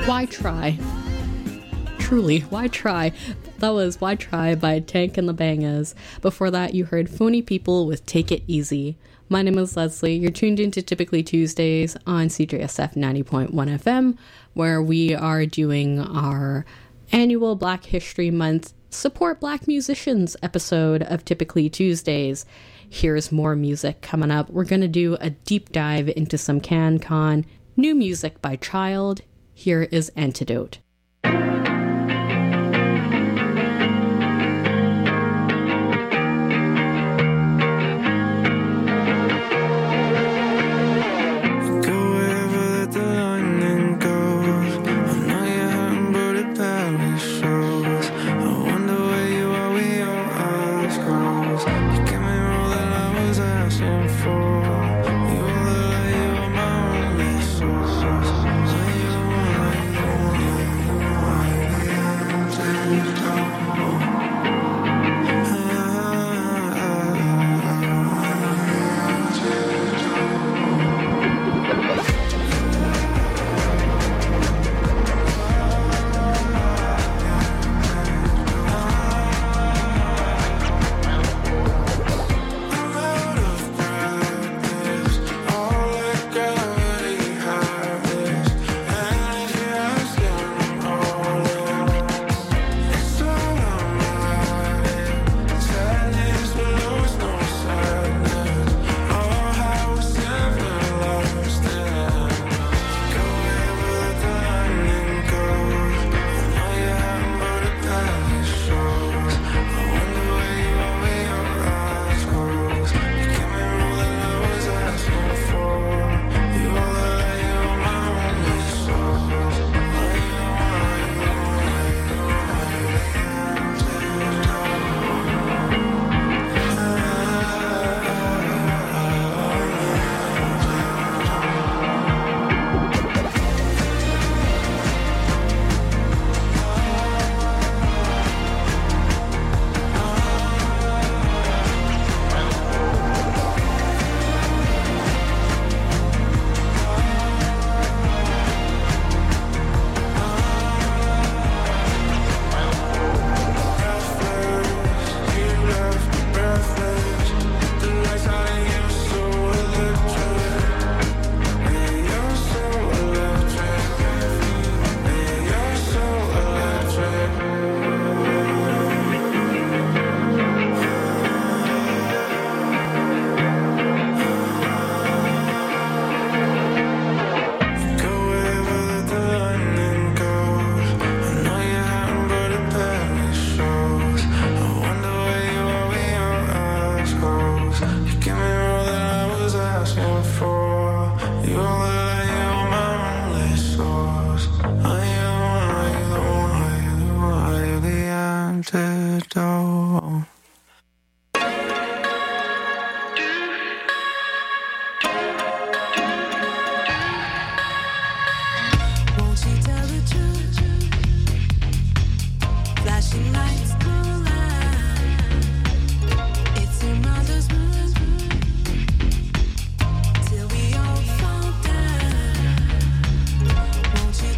Why Try? Truly, why try? That was Why Try by Tank and the Bangas. Before that, you heard Phony People with Take It Easy. My name is Leslie. You're tuned into Typically Tuesdays on CJSF 90.1 FM, where we are doing our annual Black History Month Support Black Musicians episode of Typically Tuesdays. Here's more music coming up. We're going to do a deep dive into some CanCon new music by Child. Here is Antidote.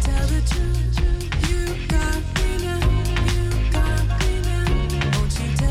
Won't you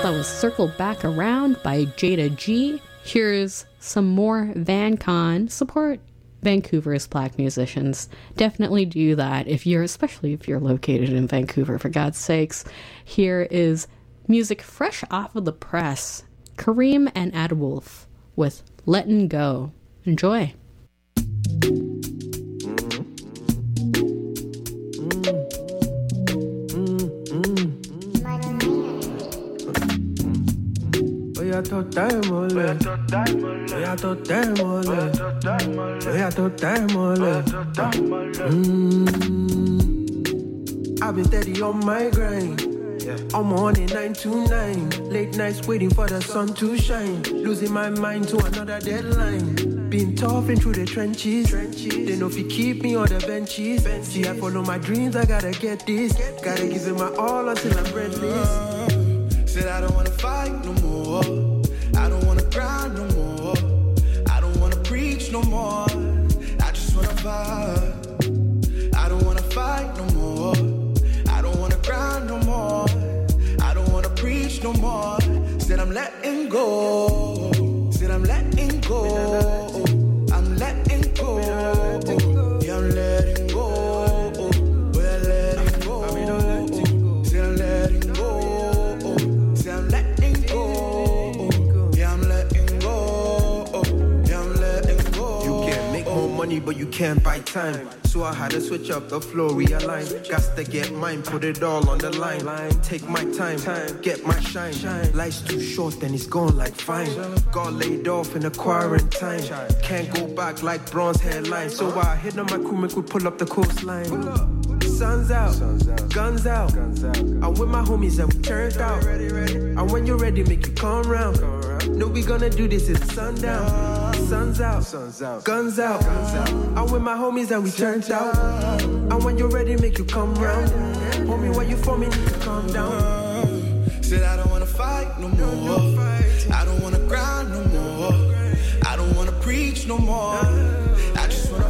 That was Circle Back Around by Jada G. Here's some more VanCon. Support Vancouver's Black musicians. Definitely do that especially if you're located in Vancouver, for God's sakes. Here is music fresh off of the press. Kareem and Adwolf with Lettin' Go. Enjoy. Voy a total mole, voy a total mole, voy a total mole. I've been steady on my grind. I'm on it 9 to 9. Late nights waiting for the sun to shine. Losing my mind to another deadline. Been toughing through the trenches. They know if you keep me on the benches. See, I follow my dreams, I gotta get this. Gotta give it my all until I'm breathless. Said I don't wanna fight no more. I don't wanna grind no more. I don't wanna preach no more. I just wanna vibe. I don't wanna fight no more. I don't wanna grind no more. I don't wanna preach no more. Said I'm letting go. Said I'm letting go. I'm letting go. Yeah, I'm letting go. We're letting go. Said I'm letting go. Said I'm letting go. Yeah, I'm letting go. Yeah, I'm letting go. You can make more money, but you can't buy time. So I had to switch up the flow, realign. Got to get mine, put it all on the line. Take my time, get my shine. Life's too short, then it's gone like fine. Got laid off in a quarantine. Can't go back like bronze hairline. So I hit on my crew, make we pull up the coastline. Sun's out, guns out. I'm with my homies and we turned out. And when you're ready, make you come round. No, we gonna do this till the sundown. Sun's out, guns out. I'm with my homies and we turned out. And when you're ready, make you come round. Homie, why you for me? Need to calm down. Said I don't wanna fight no more. I don't wanna grind no more. I don't wanna preach no more. I just wanna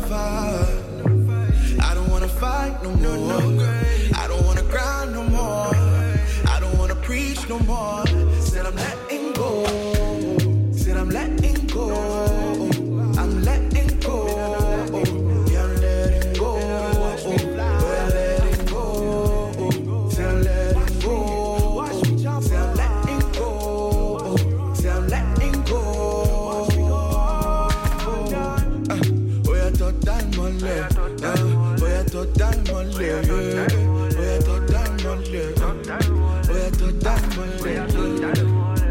vibe. I don't wanna fight no more. I don't wanna grind no more. I don't wanna preach no more. Said I'm letting go. Said I'm letting go. I'm letting go. Yeah, I'm letting go. We're letting go. Said I'm letting go. Said I'm letting go. Said I'm letting go. Voy a total mole. Voy a total mole. Voy a total mole. Voy a total mole.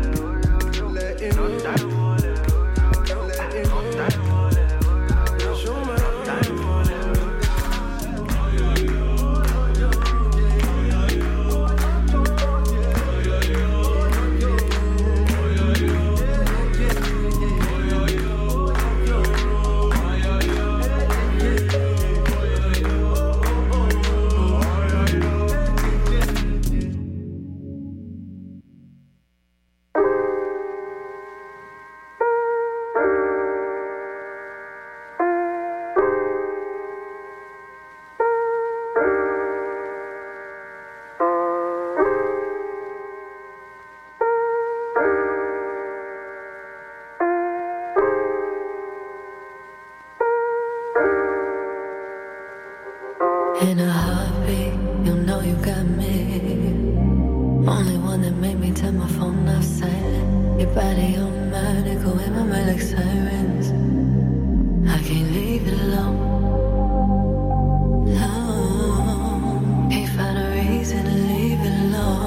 In a heartbeat, you know you got me. Only one that made me turn my phone off silent. Your body on mine, it go in my mind like sirens. I can't leave it alone. No, can't find a reason to leave it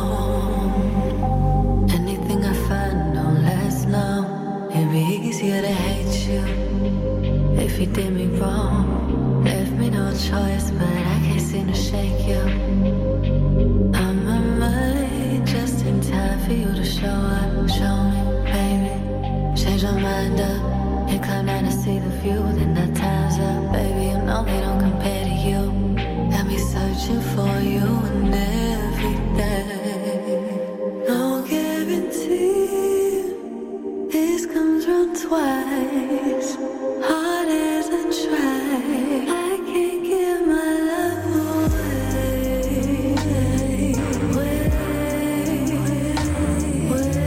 alone. Anything I find don't last long. It'd be easier to hate you if you did me wrong. Left me no choice, but I can't seem to shake you. I'm on mine, just in time for you to show up. Show me, baby. Change my mind up. And climb down to see the view, then that time's up. Baby, you know they don't compare to you. Got me searching for you and every day. No guarantee this comes round twice. Hard as I try, I can't give my love away. Wait.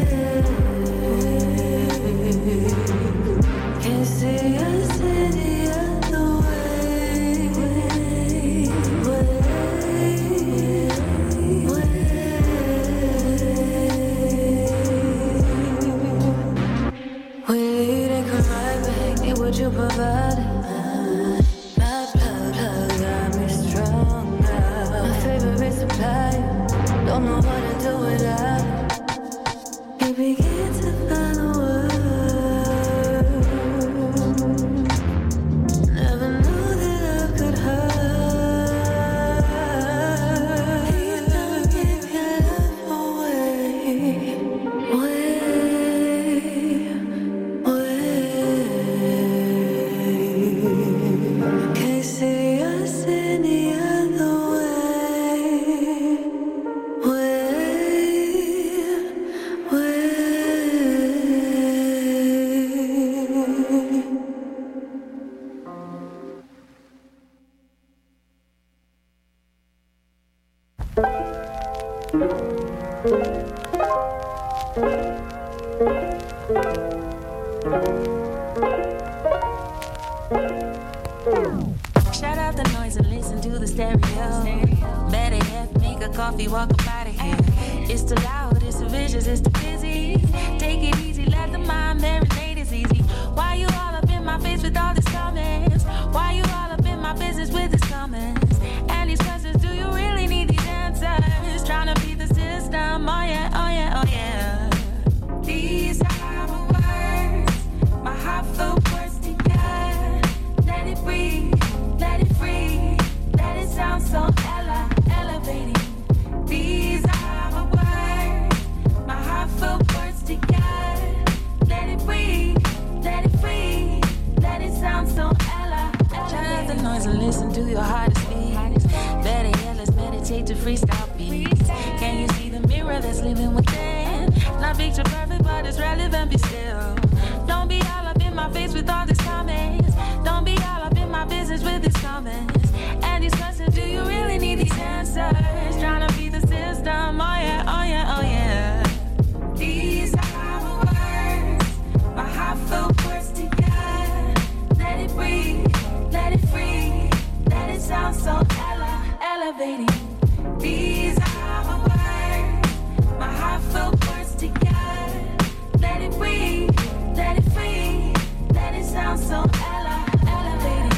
Shut out the noise and listen to the stereo. Better yet, make a coffee, walk up out of here. It's too loud, it's too vicious, it's too busy. Take it easy, let the mind marinate, it's easy. Why you all up in my face with all these comments? Why you all up in my business with these comments? And these questions, do you really need these answers? Trying to beat the system, oh yeah, oh yeah, oh yeah. These are my words, my heartfelt words to you. Let it breathe, let it free, let it sound so elevating. These are my words, my heartfelt words to you. Let it breathe, let it free, let it sound so elevating. Shut out the noise and listen to your heart speak. Better yet, let's meditate to freestyle beats. Can you see the mirror that's living within? Not picture perfect, but it's relevant, be still. Don't be all up in my face with all these comments. Don't be all up in my business with these comments. And these questions, do you really need these answers? Trying to beat the system, oh yeah, oh yeah, oh yeah. These are my words, my heartfelt words to you. Let it breathe, let it free, let it sound so elevating. These are my words, my heartfelt words to you. Let it breathe, let it free, let it sound so elevating.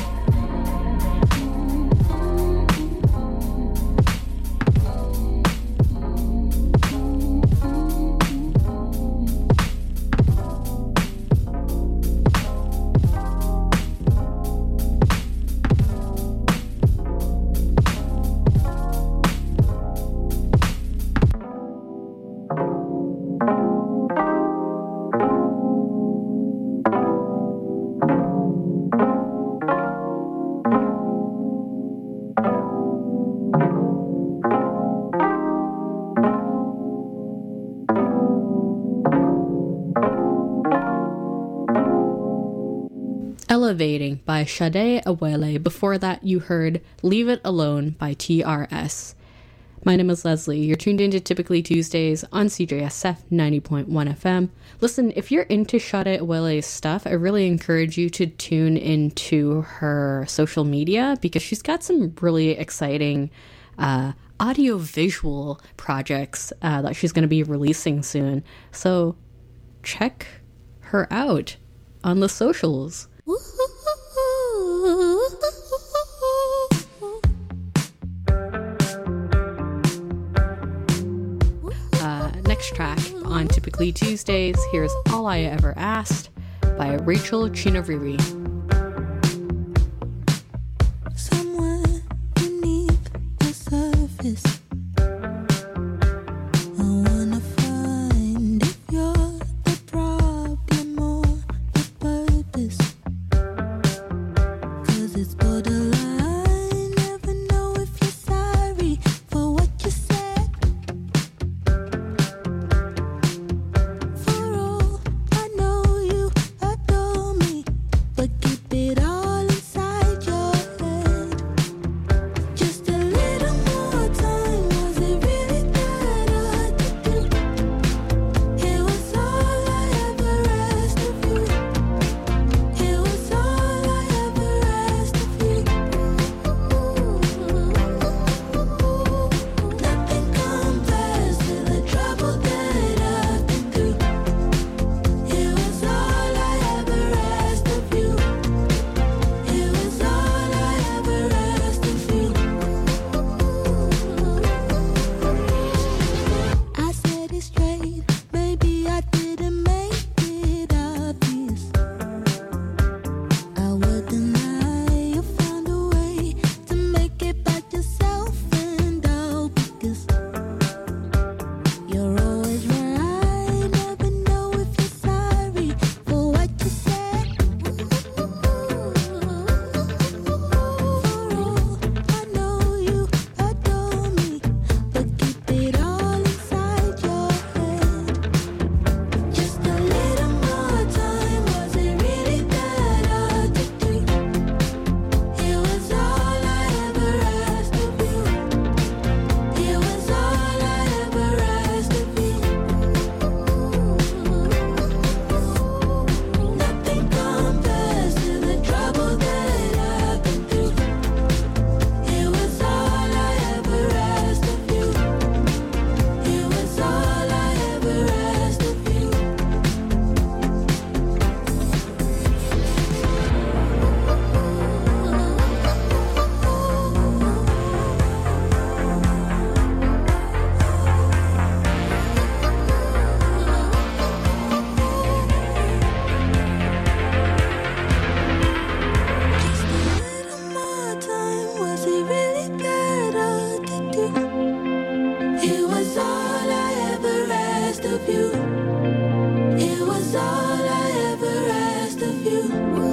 Elevating by Sade Awele. Before that, you heard Leave It Alone by TRS. My name is Leslie. You're tuned into Typically Tuesdays on CJSF 90.1 FM. Listen, if you're into Sade Awele's stuff, I really encourage you to tune into her social media because she's got some really exciting audio-visual projects that she's going to be releasing soon. So check her out on the socials. Next track on Typically Tuesdays, here's All I Ever Asked by Rachel Chinariri. Somewhere beneath the surface, I wanna find if you're the problem or the purpose. 'Cause it's borderline, never know if you're sorry for what you said. For all I know, you adore me, but of you. It was all I ever asked of you.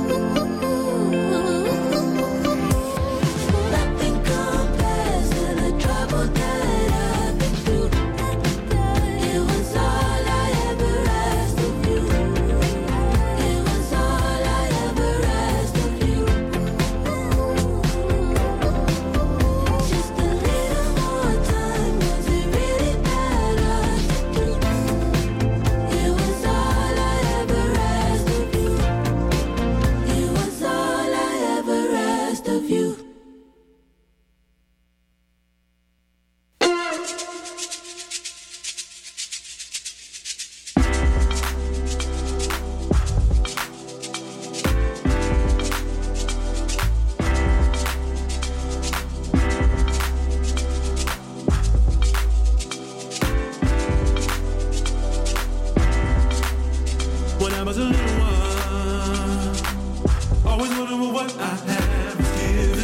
Nothing compares to the trouble that I've been through. It was all I ever asked of you. It was all I ever asked of you. Just a little more time, was it really that hard to do? It was all I ever asked of you. It was all I ever asked of you. When I was a little one, always wondering what I have given.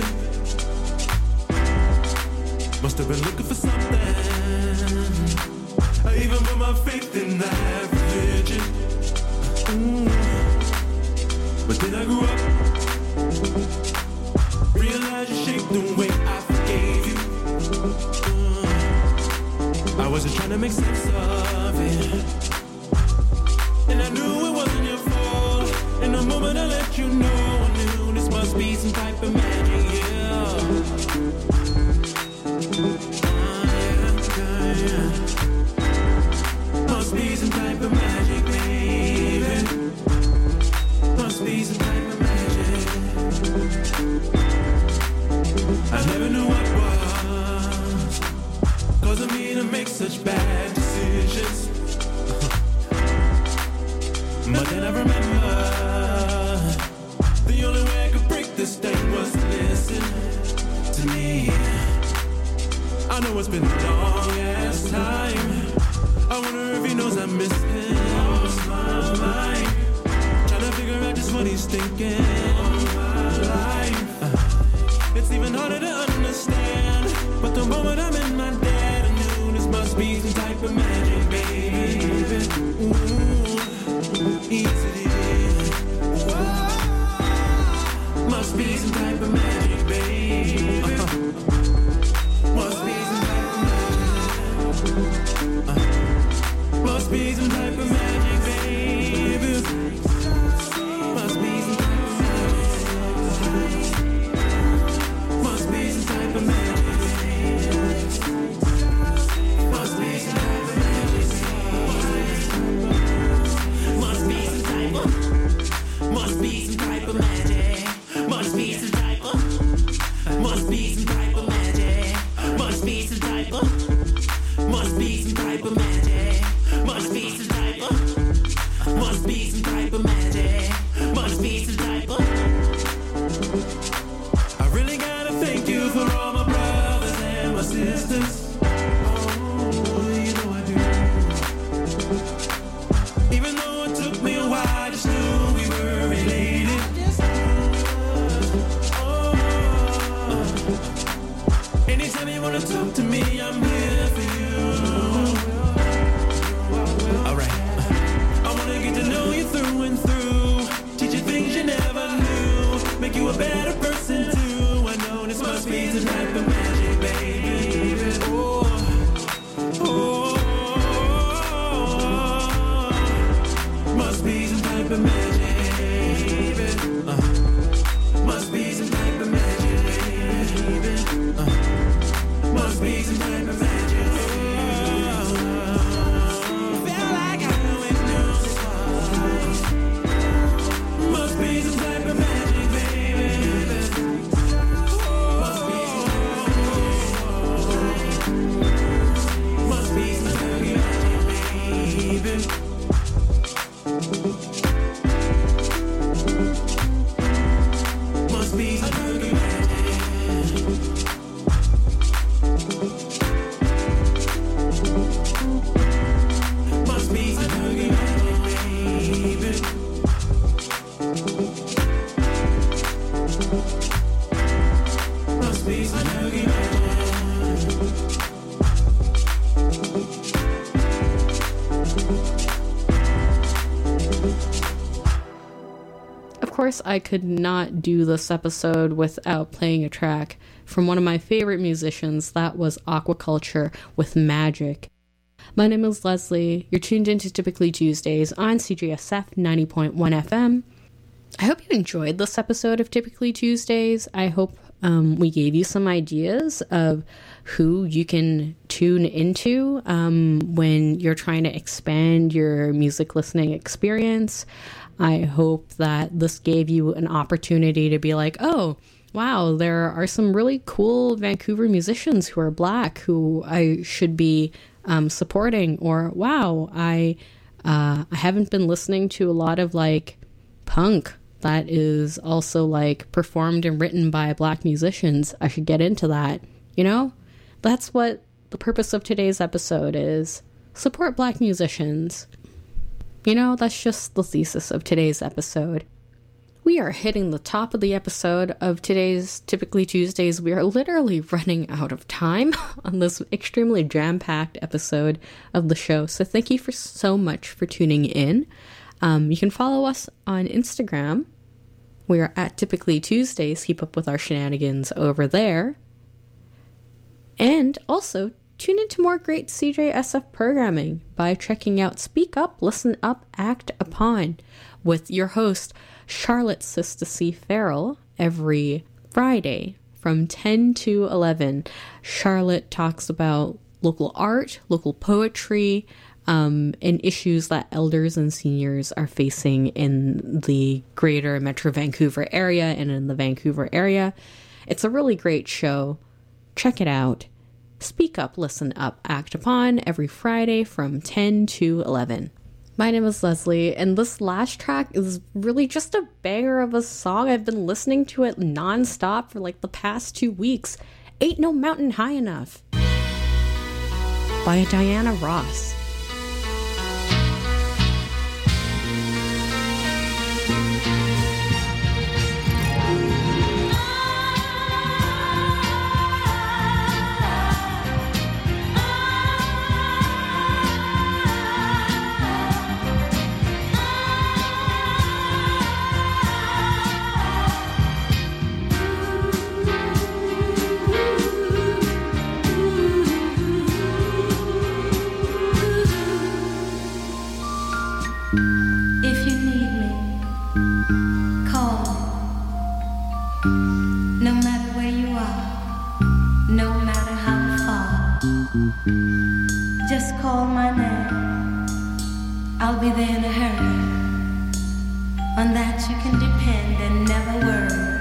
Must have been looking for something. I even put my faith in that religion. But then I grew up, realized you shaped the way I forgave you. I wasn't trying to make sense of it. And I knew it wasn't your fault. In the moment I let you know, I knew this must be some type of magic, yeah. Yeah. Must be some type of magic, baby. Must be some type of magic. I never knew what was causing me to make such bad decisions. But then I remember the only way I could break this thing was to listen to me. I know it's been a long ass time. I wonder if he knows I miss him. Lost my mind, trying to figure out just what he's thinking. All my life, it's even harder to understand. But the moment I'm in my bed, I knew this must be some type of magic, baby. Ooh. Easily, must be some type of magic, baby. Must be some type of magic. Must be some type of magic, baby. Must be some type of magic. Must be some type of magic. Must be some type of magic. Must be some type of magic. Must be some type of magic. Must be some type of magic. Must be some type of must be some type of magic. Must be some type of magic. Must be some type of. I really gotta thank you for all my brothers and my sisters. Talk to me, I'm here for you. Alright, I wanna get to know you through and through. Teach you things you never knew. Make you a better person too. I know this must be some type of magic, baby. Oh, oh, must be some type of magic, baby. Must be some type of magic, baby. Must be some type of magic. Feel like I know it knows. Must be some type of magic, baby. Must be some type of magic. Must be some type of magic, baby. Must be some type of magic. Must be some type of magic, baby. Must be some type of magic. Must be some type of magic. course, I could not do this episode without playing a track from one of my favorite musicians. That was Aquaculture with Magic. My name is Leslie. You're tuned into Typically Tuesdays on CJSF 90.1 FM. I hope you enjoyed this episode of Typically Tuesdays. I hope we gave you some ideas of who you can tune into when you're trying to expand your music listening experience. I hope that this gave you an opportunity to be like, oh, wow, there are some really cool Vancouver musicians who are Black who I should be supporting. Or, wow, I haven't been listening to a lot of like punk that is also like performed and written by Black musicians. I should get into that. You know, that's what the purpose of today's episode is. Support Black musicians. You know, that's just the thesis of today's episode. We are hitting the top of the episode of today's Typically Tuesdays. We are literally running out of time on this extremely jam-packed episode of the show. So thank you so much for tuning in. You can follow us on Instagram. We are at Typically Tuesdays. Keep up with our shenanigans over there. And also, tune into more great CJSF programming by checking out Speak Up, Listen Up, Act Upon with your host, Charlotte Sister C. Farrell, every Friday from 10 to 11. Charlotte talks about local art, local poetry, and issues that elders and seniors are facing in the greater Metro Vancouver area and in the Vancouver area. It's a really great show. Check it out. Speak Up, Listen Up, Act Upon every Friday from 10 to 11. My name is Leslie, and this last track is really just a banger of a song. I've been listening to it nonstop for like the past 2 weeks. Ain't No Mountain High Enough by Diana Ross. Just call my name, I'll be there in a hurry. On that you can depend and never worry.